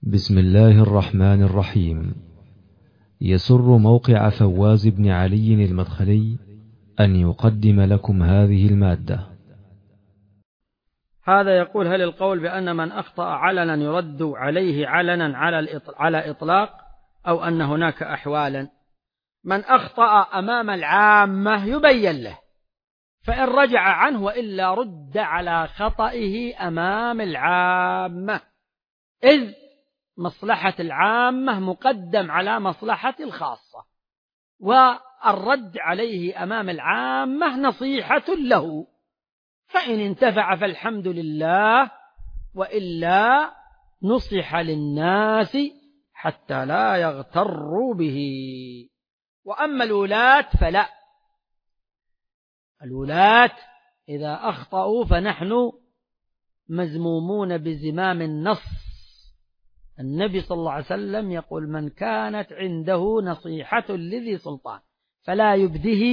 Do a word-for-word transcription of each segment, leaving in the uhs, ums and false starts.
بسم الله الرحمن الرحيم. يسر موقع فواز بن علي المدخلي أن يقدم لكم هذه المادة. هذا يقول: هل القول بأن من أخطأ علنا يرد عليه علنا على إطلاق، أو أن هناك أحوالا؟ من أخطأ أمام العامة يبين له، فإن رجع عنه وإلا رد على خطئه أمام العامة، إذ مصلحة العامة مقدم على مصلحة الخاصة، والرد عليه أمام العامة نصيحة له، فإن انتفع فالحمد لله، وإلا نصح للناس حتى لا يغتروا به. وأما الولاة فلا، الولاة إذا أخطأوا فنحن مزمومون بزمام النص. النبي صلى الله عليه وسلم يقول: من كانت عنده نصيحة لذي سلطان فلا يبده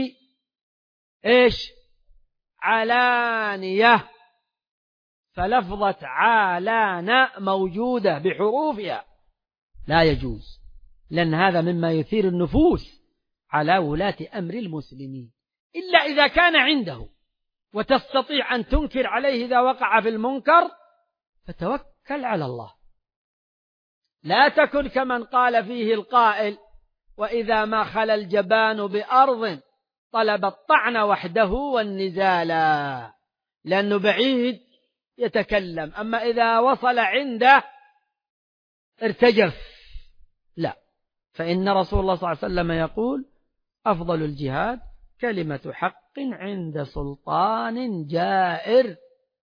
إيش علانية، فلفظة علانة موجودة بحروفها لا يجوز، لأن هذا مما يثير النفوس على ولاة أمر المسلمين، إلا إذا كان عنده وتستطيع أن تنكر عليه إذا وقع في المنكر، فتوكل على الله. لا تكن كمن قال فيه القائل: وإذا ما خلا الجبان بأرض طلب الطعن وحده والنزالا، لأنه بعيد يتكلم، أما إذا وصل عنده ارتجف. لا، فإن رسول الله صلى الله عليه وسلم يقول: أفضل الجهاد كلمة حق عند سلطان جائر.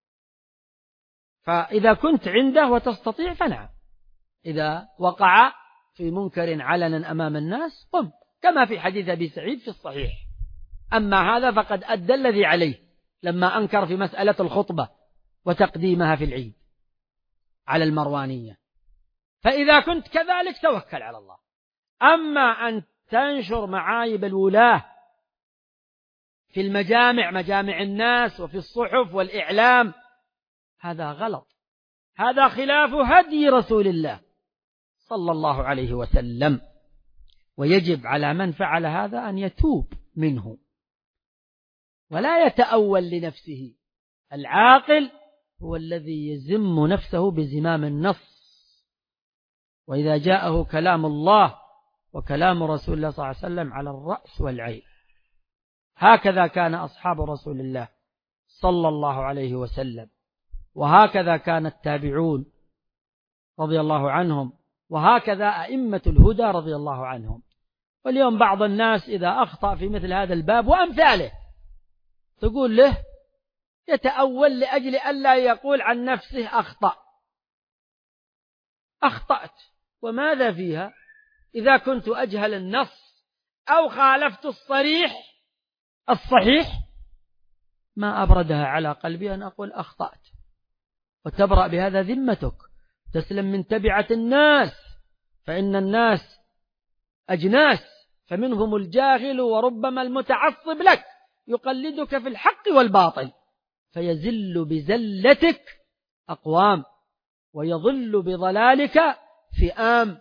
فإذا كنت عنده وتستطيع فنعم، إذا وقع في منكر علنا أمام الناس قم، كما في حديث أبي سعيد في الصحيح. أما هذا فقد أدى الذي عليه لما أنكر في مسألة الخطبة وتقديمها في العيد على المروانية. فإذا كنت كذلك توكل على الله. أما أن تنشر معايب الولاة في المجامع، مجامع الناس، وفي الصحف والإعلام، هذا غلط، هذا خلاف هدي رسول الله صلى الله عليه وسلم، ويجب على من فعل هذا أن يتوب منه ولا يتأول لنفسه. العاقل هو الذي يزم نفسه بزمام النص، وإذا جاءه كلام الله وكلام رسول الله صلى الله عليه وسلم على الرأس والعين. هكذا كان أصحاب رسول الله صلى الله عليه وسلم، وهكذا كان التابعون رضي الله عنهم، وهكذا أئمة الهدى رضي الله عنهم. واليوم بعض الناس إذا أخطأ في مثل هذا الباب وأمثاله تقول له يتأول لأجل ألا يقول عن نفسه أخطأ. أخطأت وماذا فيها؟ إذا كنت أجهل النص أو خالفت الصريح الصحيح ما أبردها على قلبي أن أقول أخطأت، وتبرأ بهذا ذمتك، تسلم من تبعة الناس، فإن الناس أجناس، فمنهم الجاهل وربما المتعصب لك يقلدك في الحق والباطل، فيزل بزلتك أقوام ويضل بضلالك فئام.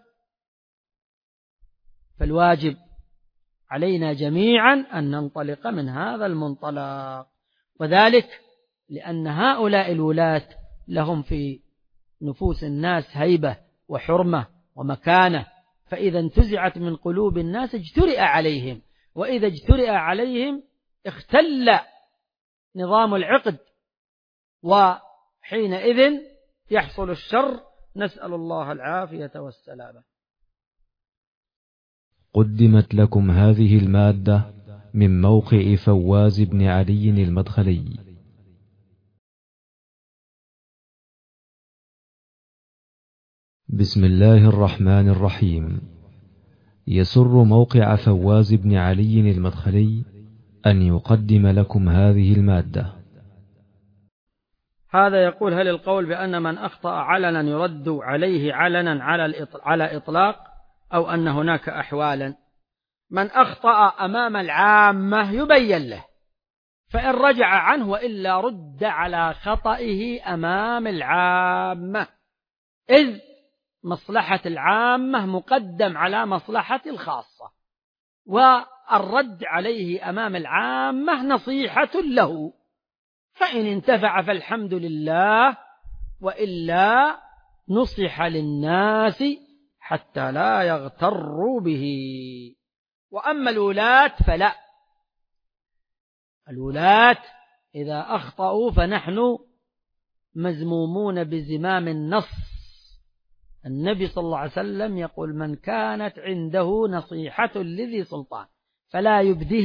فالواجب علينا جميعا أن ننطلق من هذا المنطلق، وذلك لأن هؤلاء الولاة لهم في نفوس الناس هيبة وحرمة ومكانة، فإذا انتزعت من قلوب الناس اجترئ عليهم، وإذا اجترئ عليهم اختل نظام العقد، وحينئذ يحصل الشر. نسأل الله العافية والسلامة. قدمت لكم هذه المادة من موقع فواز بن علي المدخلي. بسم الله الرحمن الرحيم. يسر موقع فواز بن علي المدخلي أن يقدم لكم هذه المادة. هذا يقول: هل القول بأن من أخطأ علنا يرد عليه علنا على إطلاق، أو أن هناك أحوالا؟ من أخطأ أمام العامة يبين له، فإن رجع عنه وإلا رد على خطئه أمام العامة، إذ مصلحة العامة مقدم على مصلحة الخاصة، والرد عليه أمام العامة نصيحة له، فإن انتفع فالحمد لله، وإلا نصح للناس حتى لا يغتروا به. وأما الولاة فلا، الولاة إذا أخطأوا فنحن مزمومون بزمام النص. النبي صلى الله عليه وسلم يقول: من كانت عنده نصيحة لذي سلطان فلا يبده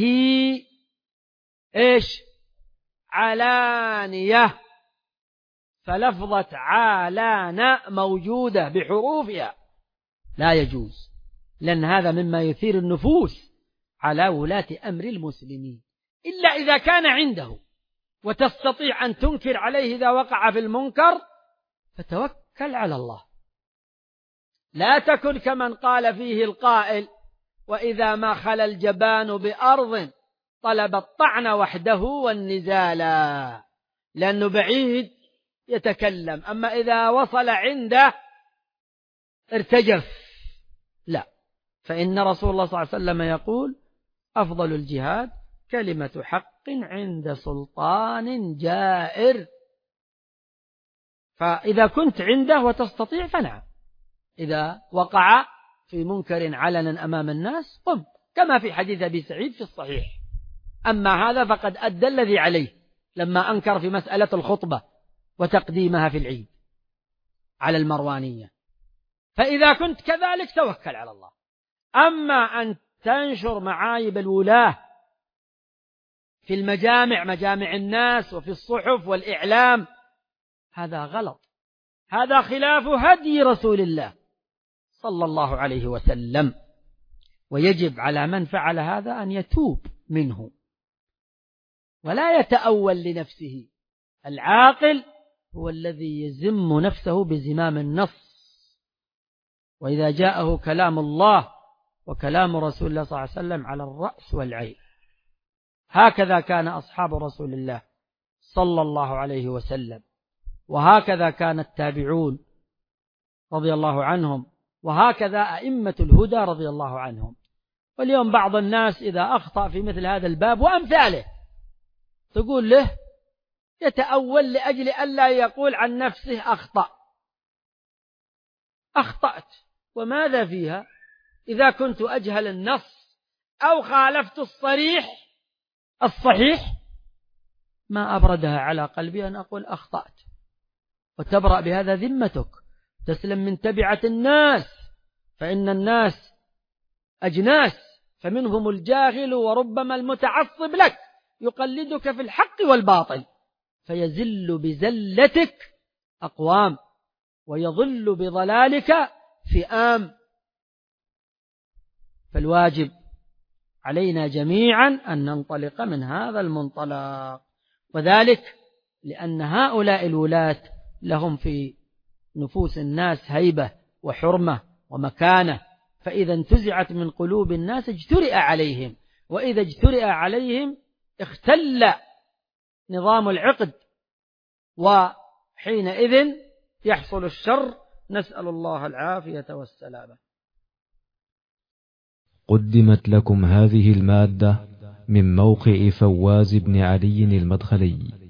إيش علانية، فلفظة علانة موجودة بحروفها لا يجوز، لأن هذا مما يثير النفوس على ولاة أمر المسلمين، إلا إذا كان عنده وتستطيع أن تنكر عليه إذا وقع في المنكر، فتوكل على الله. لا تكن كمن قال فيه القائل: وإذا ما خلا الجبان بأرض طلب الطعن وحده والنزالا، لأنه بعيد يتكلم، أما إذا وصل عنده ارتجف. لا، فإن رسول الله صلى الله عليه وسلم يقول: أفضل الجهاد كلمة حق عند سلطان جائر. فإذا كنت عنده وتستطيع فنعم، إذا وقع في منكر علنا أمام الناس قم، كما في حديث أبي سعيد في الصحيح. أما هذا فقد أدى الذي عليه لما أنكر في مسألة الخطبة وتقديمها في العيد على المروانية. فإذا كنت كذلك توكل على الله. أما أن تنشر معايب الولاة في المجامع، مجامع الناس، وفي الصحف والإعلام، هذا غلط، هذا خلاف هدي رسول الله صلى الله عليه وسلم، ويجب على من فعل هذا أن يتوب منه ولا يتأول لنفسه. العاقل هو الذي يزم نفسه بزمام النص، وإذا جاءه كلام الله وكلام رسول الله صلى الله عليه وسلم على الرأس والعين. هكذا كان أصحاب رسول الله صلى الله عليه وسلم، وهكذا كان التابعون رضي الله عنهم، وهكذا أئمة الهدى رضي الله عنهم. واليوم بعض الناس إذا أخطأ في مثل هذا الباب وأمثاله تقول له يتأول لأجل ألا يقول عن نفسه أخطأ. أخطأت وماذا فيها؟ إذا كنت أجهل النص أو خالفت الصريح الصحيح ما أبردها على قلبي أن أقول أخطأت، وتبرأ بهذا ذمتك، تسلم من تبعة الناس، فإن الناس أجناس، فمنهم الجاهل وربما المتعصب لك يقلدك في الحق والباطل، فيزل بزلتك أقوام ويضل بضلالك فئام. فالواجب علينا جميعا أن ننطلق من هذا المنطلق، وذلك لأن هؤلاء الولاة لهم في نفوس الناس هيبة وحرمة ومكانة، فإذا انتزعت من قلوب الناس اجترئ عليهم، وإذا اجترئ عليهم اختل نظام العقد، وحينئذ يحصل الشر. نسأل الله العافية والسلامة. قدمت لكم هذه المادة من موقع فواز بن علي المدخلي.